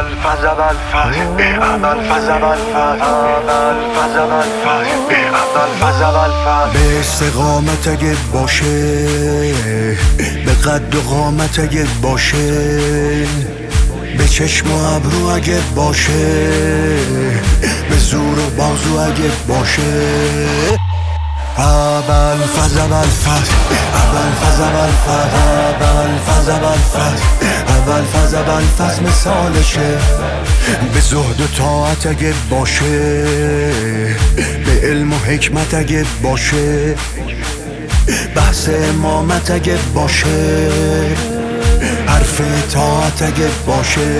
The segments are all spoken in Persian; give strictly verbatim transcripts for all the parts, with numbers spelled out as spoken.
اول فز اول فز اول فز اول فز اول فز اول فز اول فز اول فز به استقامت اگه باشه، به قد و قامت اگه باشه، به چشم و ابرو اگه باشه، به زور و بازو اگه باشه. اول فز اول فز اول فز اول فز اول فز اول فز اول فز اول فز مثالشه. به زهد و طاعت اگه باشه، به علم و حکمت اگه باشه، بحث امامت اگه باشه، حرف اطاعت اگه باشه.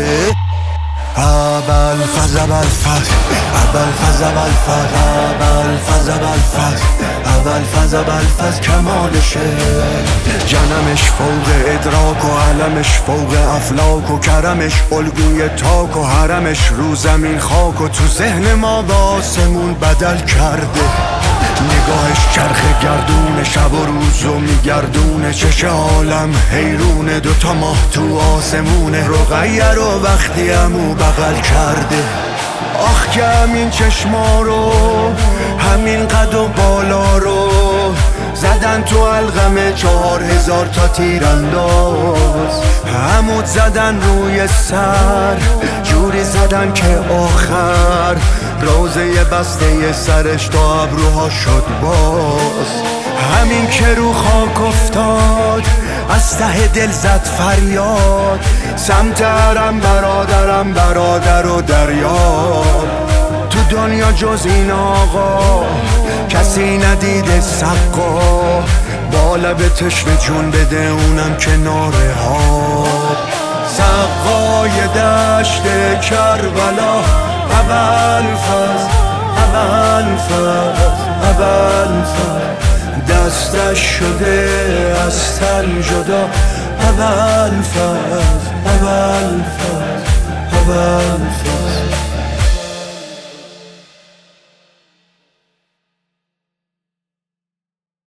اول فز اول فز اول فز اول فز اول فز اول فز اول فز اول فز کمالشه. جنمش فوق ادراک و علمش فوق افلاک و کرمش الگوی تاک و حرمش رو زمین خاک و تو ذهن ما به آسمون بدل کرده. نگاهش چرخ گردونه، شب و روزو میگردونه، چش عالم حیرونه، دوتا ماه تو آسمونه، رقیه رو وقتی امو بغل کرده. آخ که همین چشما رو، همین قد و بالا رو زدن تو علقم چهار هزار تا تیرانداز. عمود زدن روی سر، جوری زدن که آخر روزه بسته سرش تا ابروها شد باز. همین که رو خاک افتاد، از ته دل زد فریاد، سمت حرم برادرم برادر و دریاب. تو دنیا جز این آقا کسی ندیده سقا، با لب تشنه جون بده اونم کنار آب. سقای دشت کربلا اول فز اول فز اول فز، دستش شده از تن جدا. اول فز اول فز اول فز